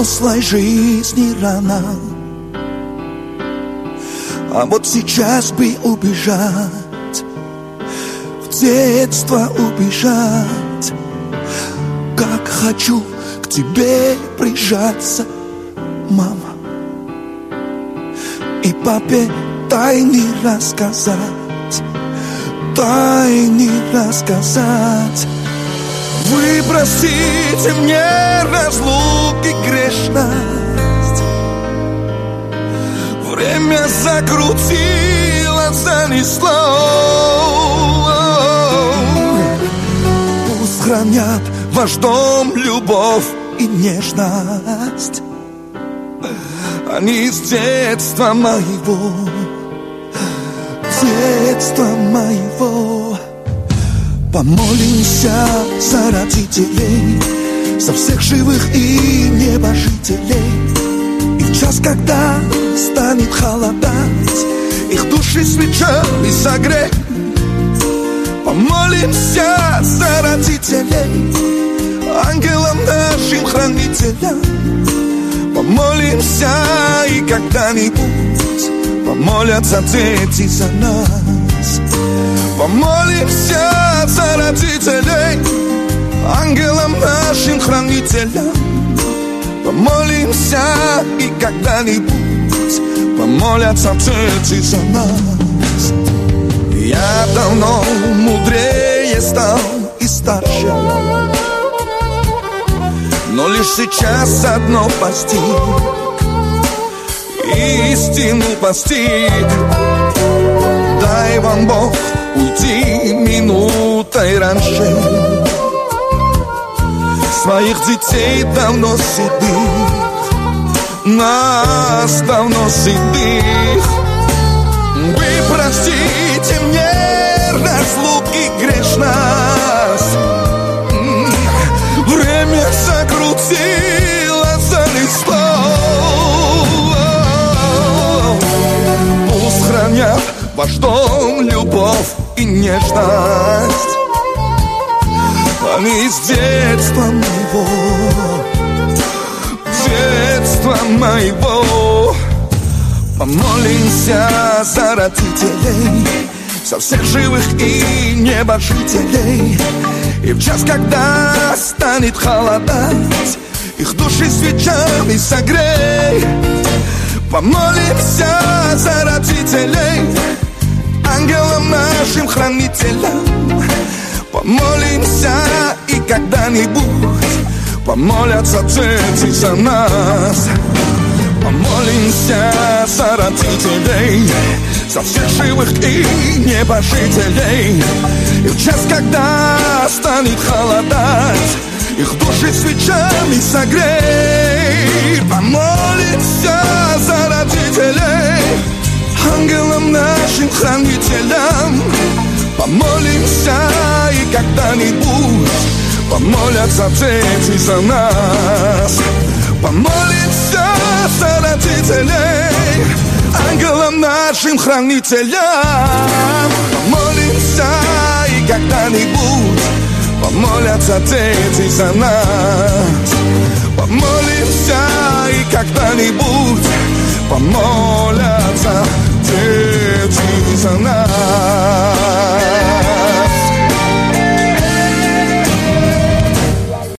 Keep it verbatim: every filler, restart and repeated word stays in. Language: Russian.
взрослой жизни рано. А вот сейчас бы убежать, в детство убежать. Как хочу к тебе прижаться, мама, и папе тайны рассказать, тайны рассказать. Вы простите мне разлуки грешность, время закрутило, занесло. Пусть хранят ваш дом любовь и нежность, они с детства моего, детства моего. Помолимся за родителей, за всех живых и небожителей. И в час, когда станет холодать, их души свечами согрей. Помолимся за родителей, ангелам нашим хранителям. Помолимся, и когда-нибудь помолятся дети за нас. Помолимся за родителей, ангелам нашим хранителям. Помолимся, и когда-нибудь помолятся дети за нас. Я давно мудрее стал и старше, но лишь сейчас одно постиг, истину постиг. Дай вам Бог уйти минутой раньше, своих детей давно седых, нас давно седых. Вы простите мне разлуки грешность, время закрутило, занесло. Пусть хранят ваш дом любовь и нежность, они с детства моего, детства моего. Помолимся за родителей, за всех живых и небожителей. И в час, когда станет холодать, их души свечами согрей. Помолимся за родителей, ангелам нашим хранителям. Помолимся, и когда-нибудь помолятся дети за нас. Помолимся за родителей, за всех живых и небожителей. И в час, когда станет холодать, их души свечами согрей. Помолимся за родителей, ангелам нашим хранителям. Помолимся, и когда-нибудь помолятся дети за нас. Помолимся за родителей, ангелам нашим хранителям. Помолимся, и когда-нибудь помолятся дети за нас. Помолимся, и когда-нибудь помолятся дети за нас.